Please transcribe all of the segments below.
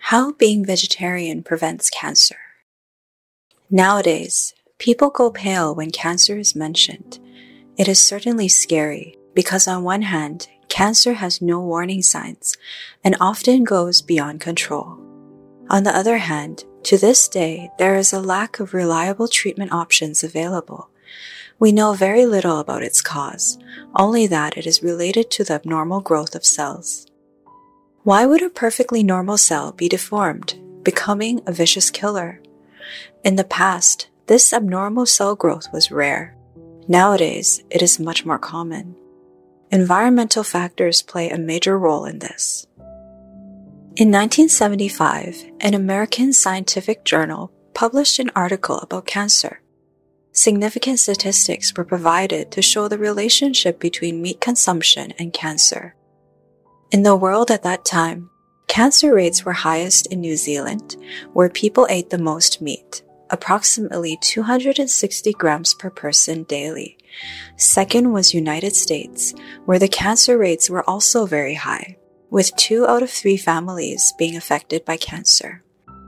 How being vegetarian prevents cancer. Nowadays, people go pale when cancer is mentioned. It is certainly scary because on one hand, cancer has no warning signs and often goes beyond control. On the other hand, to this day, there is a lack of reliable treatment options available. We know very little about its cause, only that it is related to the abnormal growth of cells. Why would a perfectly normal cell be deformed, becoming a vicious killer? In the past, this abnormal cell growth was rare. Nowadays, it is much more common. Environmental factors play a major role in this. In 1975, an American scientific journal published an article about cancer. Significant statistics were provided to show the relationship between meat consumption and cancer. In the world at that time, cancer rates were highest in New Zealand, where people ate the most meat, approximately 260 grams per person daily. Second was United States, where the cancer rates were also very high, with 2 out of 3 families being affected by cancer.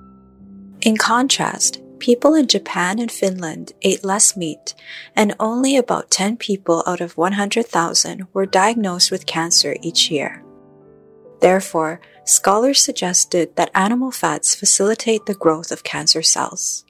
In contrast, people in Japan and Finland ate less meat, and only about 10 people out of 100,000 were diagnosed with cancer each year. Therefore, scholars suggested that animal fats facilitate the growth of cancer cells.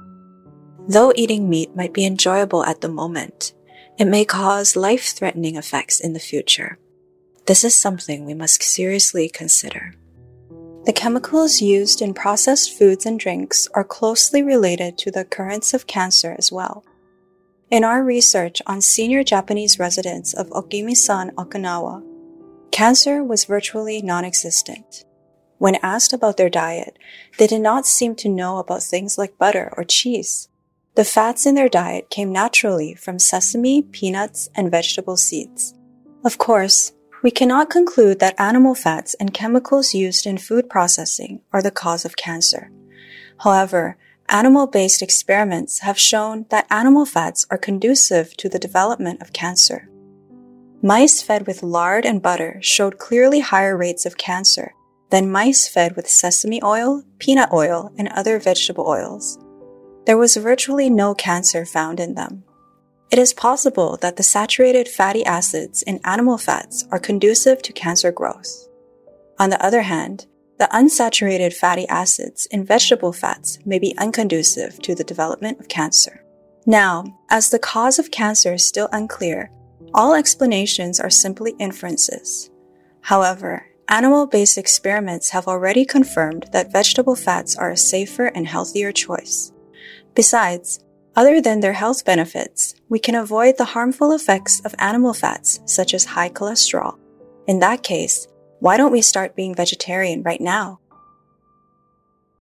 Though eating meat might be enjoyable at the moment, it may cause life-threatening effects in the future. This is something we must seriously consider. The chemicals used in processed foods and drinks are closely related to the occurrence of cancer as well. In our research on senior Japanese residents of Okimisan, Okinawa, cancer was virtually non-existent. When asked about their diet, they did not seem to know about things like butter or cheese. The fats in their diet came naturally from sesame, peanuts, and vegetable seeds. Of course, we cannot conclude that animal fats and chemicals used in food processing are the cause of cancer. However, animal-based experiments have shown that animal fats are conducive to the development of cancer. Mice fed with lard and butter showed clearly higher rates of cancer than mice fed with sesame oil, peanut oil, and other vegetable oils. There was virtually no cancer found in them. It is possible that the saturated fatty acids in animal fats are conducive to cancer growth. On the other hand, the unsaturated fatty acids in vegetable fats may be unconducive to the development of cancer. Now, as the cause of cancer is still unclear, all explanations are simply inferences. However, animal-based experiments have already confirmed that vegetable fats are a safer and healthier choice. Besides, other than their health benefits, we can avoid the harmful effects of animal fats, such as high cholesterol. In that case, why don't we start being vegetarian right now?